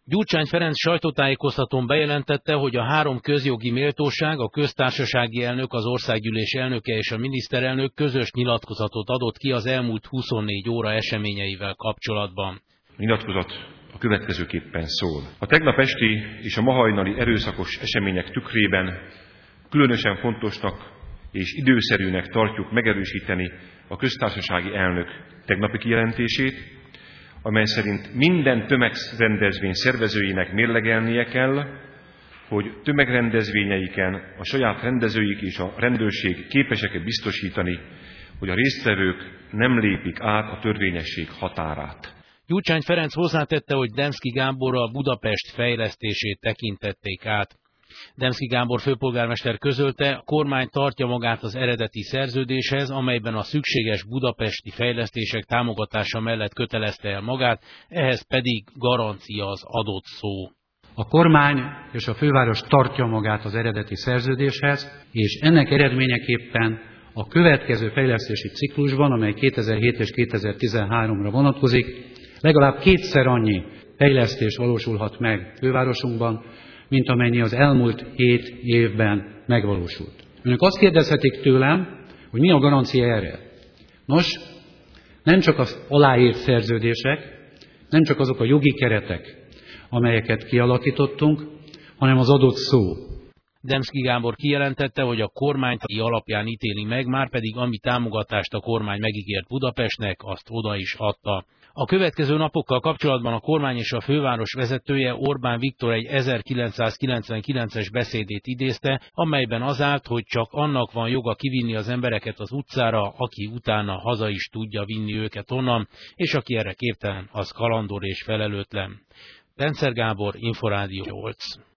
Gyurcsány Ferenc sajtótájékoztatón bejelentette, hogy a három közjogi méltóság, a köztársasági elnök, az országgyűlés elnöke és a miniszterelnök közös nyilatkozatot adott ki az elmúlt 24 óra eseményeivel kapcsolatban. A nyilatkozat a következőképpen szól. A tegnap esti és a ma hajnali erőszakos események tükrében különösen fontosnak és időszerűnek tartjuk megerősíteni a köztársasági elnök tegnapi kijelentését, amely szerint minden tömegrendezvény szervezőinek mérlegelnie kell, hogy tömegrendezvényeiken a saját rendezőik és a rendőrség képesek biztosítani, hogy a résztvevők nem lépik át a törvényesség határát. Gyurcsány Ferenc hozzátette, hogy Demszky Gáborral Budapest fejlesztését tekintették át. Demszky Gábor főpolgármester közölte, a kormány tartja magát az eredeti szerződéshez, amelyben a szükséges budapesti fejlesztések támogatása mellett kötelezte el magát, ehhez pedig garancia az adott szó. A kormány és a főváros tartja magát az eredeti szerződéshez, és ennek eredményeképpen a következő fejlesztési ciklusban, amely 2007 és 2013-ra vonatkozik, legalább kétszer annyi fejlesztés valósulhat meg fővárosunkban, mint amennyi az elmúlt 7 évben megvalósult. Önök azt kérdezhetik tőlem, hogy mi a garancia erre. Nos, nem csak az aláírt szerződések, nem csak azok a jogi keretek, amelyeket kialakítottunk, hanem az adott szó. Demszky Gábor kijelentette, hogy a kormány alapján ítéli meg, márpedig ami támogatást a kormány megígért Budapestnek, azt oda is adta. A következő napokkal kapcsolatban a kormány és a főváros vezetője Orbán Viktor egy 1999-es beszédét idézte, amelyben az állt, hogy csak annak van joga kivinni az embereket az utcára, aki utána haza is tudja vinni őket onnan, és aki erre képtelen, az kalandor és felelőtlen. Rendszer Gábor, Inforádió 8.